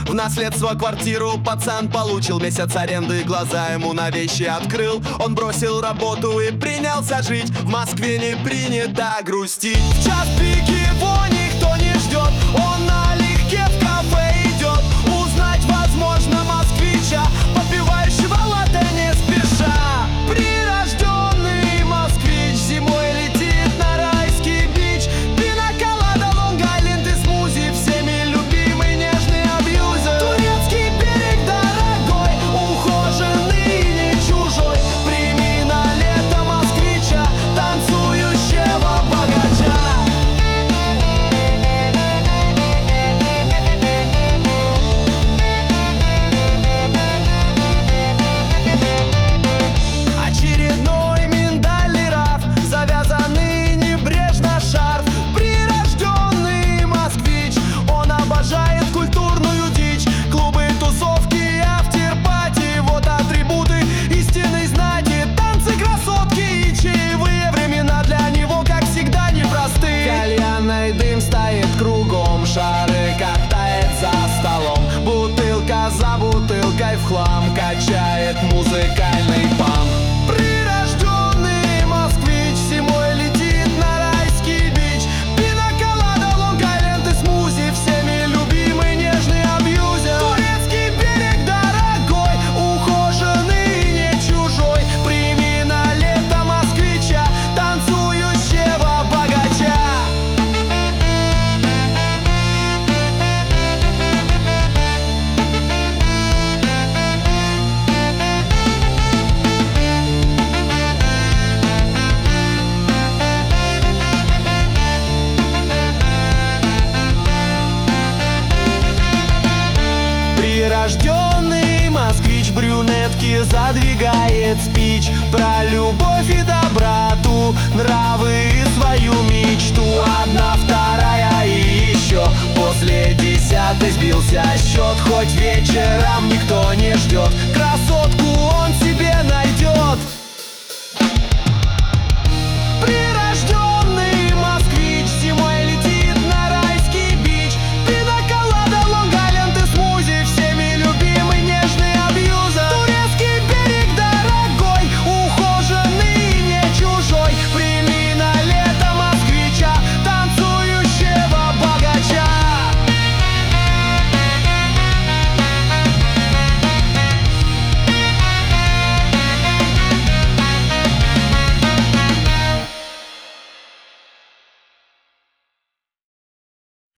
В наследство квартиру пацан получил, месяц аренды глаза ему на вещи открыл. Он бросил работу и принялся жить. В Москве не принято грустить. В час пик его никто не ждет. Он налегке в кафе идет узнать, возможно, москвича, попивающего латте не спеша. Прирожденный москвич зимой летит на райский бич. Пина-колада, Лонг-Айленд и смузи, всеми любимый нежный абьюзер. Турецкий берег дорогой, ухоженный и не чужой. Прими на лето москвича, танцующего богача. Очередной миндальный раф, завязанный небрежно шарф. Прирожденный москвич, он обожает культурную дичь. Клубы, тусовки, афтерпати, вот атрибуты истинной знати. Танцы, красотки и чаевые, времена для него, как всегда, непросты. Кальянный дым стоит кругом, шары катает за столом. Бутылка за бутылкой в хлам качает музыкальный пам. Прирожденный москвич зимой летит на райский бич. Пина-колада, Лонг-Айленд и смузи, всеми любимый нежный абьюзер. Турецкий берег дорогой, ухоженный и не чужой. Прими на лето москвича, танцующего богача. Прирожденный москвич брюнетки задвигает спич. Про любовь и доброту, нравы и свою мечту. Одна, вторая и еще, после 10-й сбился счет. Хоть вечером никто не ждет.